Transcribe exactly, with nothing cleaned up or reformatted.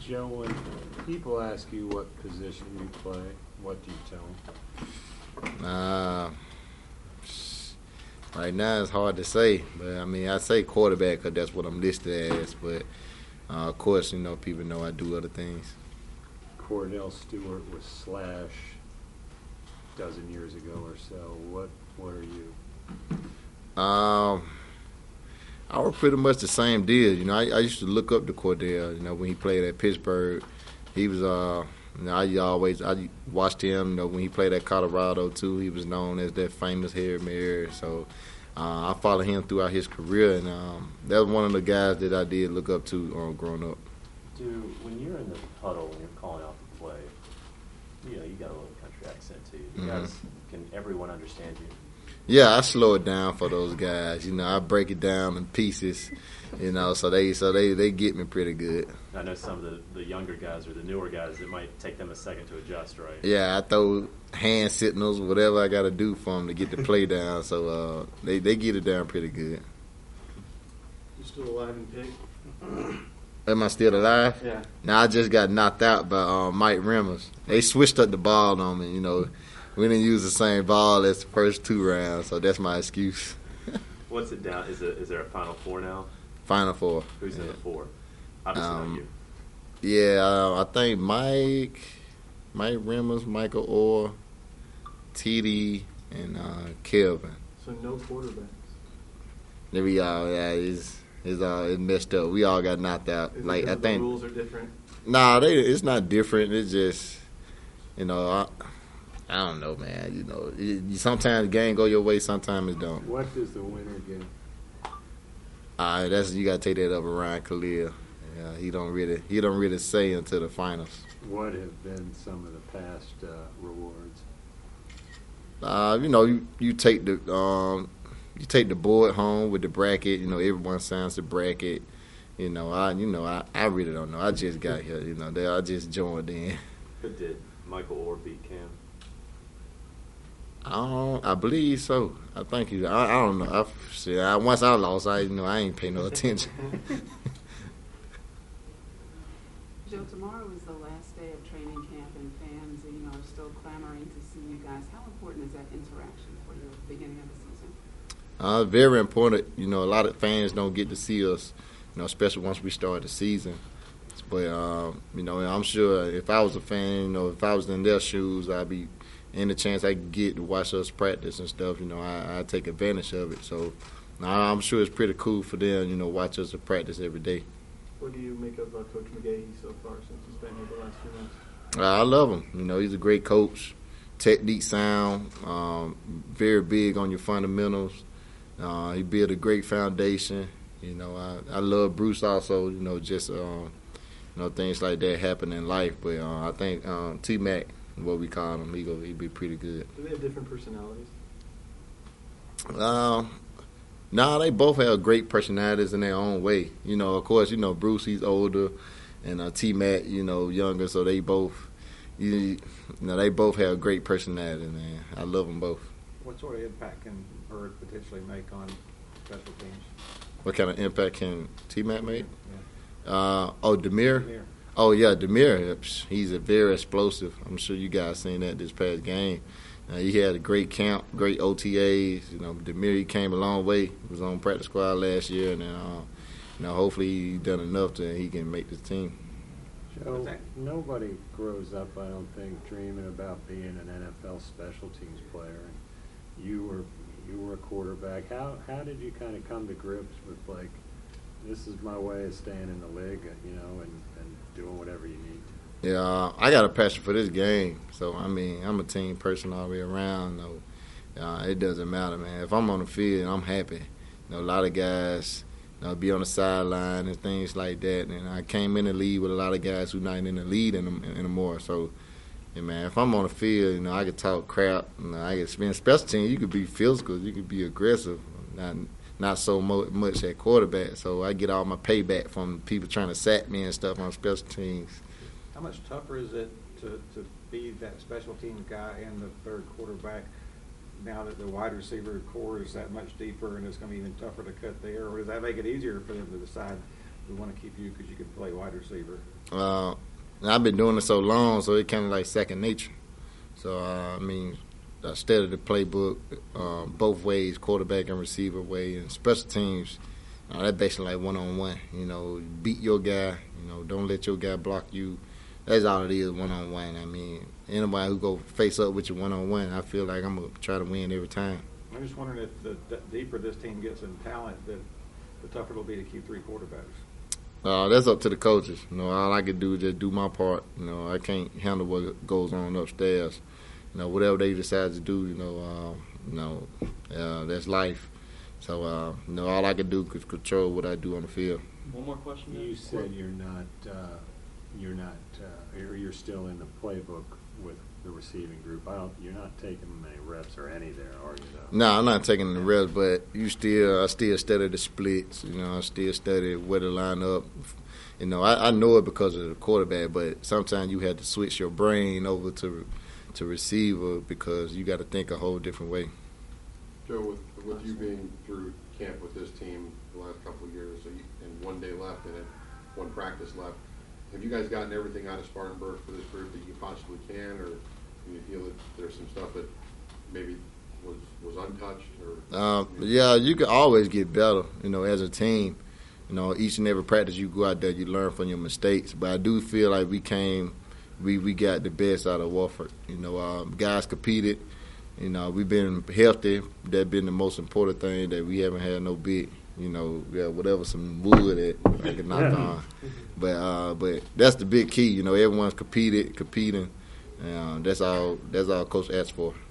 Joe, when people ask you what position you play, what do you tell them? Uh, right now it's hard to say, but I mean I say quarterback because that's what I'm listed as. But uh, of course, you know, people know I do other things. Cordell Stewart was Slash a dozen years ago or so. What what are you? Um, I was pretty much the same deal. You know, I, I used to look up to Cordell. You know, when he played at Pittsburgh, he was. Uh, you know, I always I watched him. You know, when he played at Colorado too, he was known as that famous hair mirror. So uh, I followed him throughout his career, and um, that was one of the guys that I did look up to uh, growing up. Do when you're in the huddle when you're calling out the play, you know, you got a little country accent too. You Mm-hmm. guys, can everyone understand you? Yeah, I slow it down for those guys. You know, I break it down in pieces. You know, so they so they, they get me pretty good. I know some of the, the younger guys or the newer guys, it might take them a second to adjust, right? Yeah, I throw hand signals, whatever I got to do for them to get the play down. So uh, they they get it down pretty good. You still alive and pig? Am I still alive? Yeah. Now I just got knocked out by uh, Mike Remmers. They switched up the ball on me. You know, we didn't use the same ball as the first two rounds, so that's my excuse. What's it down? Is it is there a Final Four now? Final four. Who's yeah. in the four? Obviously Um, not you. Yeah, uh, I think Mike, Mike Remmers, Michael Orr, T D, and uh, Kelvin. So no quarterbacks. Then we all, yeah, it's it's all it's messed up. We all got knocked out. Is like it I the think, rules are different. nah, they it's not different. It's just, you know, I, I don't know, man. You know, it, sometimes the game go your way, sometimes it don't. What does the winner get? Uh, that's you gotta take that up with Ryan Khalil. Yeah, he don't really he don't really say until the finals. What have been some of the past uh, rewards? Uh, you know, you, you take the um, you take the board home with the bracket. You know, everyone signs the bracket. You know, I you know I, I really don't know. I just got here. You know, they, I just joined in. But did Michael Orr beat Cam? I don't, I believe so. I think he. I, I don't know. I, see, I, once I lost, I you know I ain't pay no attention. Joe, tomorrow is the last day of training camp, and fans, you know, are still clamoring to see you guys. How important is that interaction for you at the beginning of the season? Uh, very important. You know, a lot of fans don't get to see us. You know, especially once we start the season. But um, you know, I'm sure if I was a fan, you know, if I was in their shoes, I'd be any chance I could get to watch us practice and stuff. You know, I I take advantage of it. So I'm sure it's pretty cool for them. You know, watch us practice every day. What do you make of uh, Coach McGahee so far since he's been here the last few months? Uh, I love him. You know, he's a great coach. Technique sound, um, very big on your fundamentals. Uh, he built a great foundation. You know, I, I love Bruce also. You know, just um, you know things like that happen in life. But uh, I think um, T Mac, what we call him, he go he be pretty good. Do they have different personalities? Um. Nah, they both have great personalities in their own way. You know, of course, you know, Bruce, he's older, and uh, T-Mac, you know, younger, so they both, you, you know, they both have great personality, man. I love them both. What sort of impact can Bird potentially make on special teams? What kind of impact can T-Mac make? Yeah. Uh, oh, Demir? Demir. Oh, yeah, Demir, he's a very explosive. I'm sure you guys seen that this past game. Uh, he had a great camp, great O T As. You know, Demir, he came a long way. He was on practice squad last year, and uh, you know, hopefully he done enough to he can make the team. Joe, nobody grows up, I don't think, dreaming about being an N F L special teams player. And you were you were a quarterback. How how did you kind of come to grips with like, this is my way of staying in the league, you know, and, and doing whatever you need to? Yeah, uh, I got a passion for this game. So, I mean, I'm a team person all the way around. You know, uh, it doesn't matter, man. If I'm on the field, I'm happy. You know, a lot of guys, you know, be on the sideline and things like that. And I came in the league with a lot of guys who not in the lead anymore. So, yeah, man, if I'm on the field, you know, I could talk crap. You know, I could spend special team. You could be physical. You could be aggressive. Not not so mo- much at quarterback. So I get all my payback from people trying to sack me and stuff on special teams. How much tougher is it to, to be that special teams guy and the third quarterback now that the wide receiver core is that much deeper and it's going to be even tougher to cut there? Or does that make it easier for them to decide we want to keep you because you can play wide receiver? Uh, I've been doing it so long, so it kind of like second nature. So, uh, I mean, I studied the playbook um, both ways, quarterback and receiver way, and special teams. Uh, that's basically like one-on-one. You know, beat your guy. You know, don't let your guy block you. That's all it is, one-on-one. I mean, anybody who go face up with you one-on-one, I feel like I'm going to try to win every time. I'm just wondering if the, the deeper this team gets in talent, that the tougher it'll be to keep three quarterbacks. Uh, that's up to the coaches. You know, all I can do is just do my part. You know, I can't handle what goes on upstairs. You know, whatever they decide to do, you know, uh, you know, uh, that's life. So, uh, you know, all I can do is control what I do on the field. One more question. You said you're not, uh, you're not, uh, or you're still in the playbook with the receiving group. I don't, you're not taking many reps or any there, are you? Though? No, I'm not taking the reps, but you still, I still study the splits. You know, I still study where to line up. You know, I, I know it because of the quarterback, but sometimes you have to switch your brain over to to receiver because you got to think a whole different way. Joe, with, with you being through camp with this team the last couple of years, so you, and one day left and one practice left, have you guys gotten everything out of Spartanburg for this group that you possibly can, or do you feel that there's some stuff that maybe was was untouched? Or um, yeah, you can always get better. You know, as a team, you know, each and every practice you go out there, you learn from your mistakes. But I do feel like we came. We, we got the best out of Wofford. You know, uh, guys competed. You know, we've been healthy. That's been the most important thing, that we haven't had no big, you know, yeah, whatever, some wood that I can knock on. But uh, but that's the big key. You know, everyone's competed, competing. And uh, that's all. That's all Coach asked for.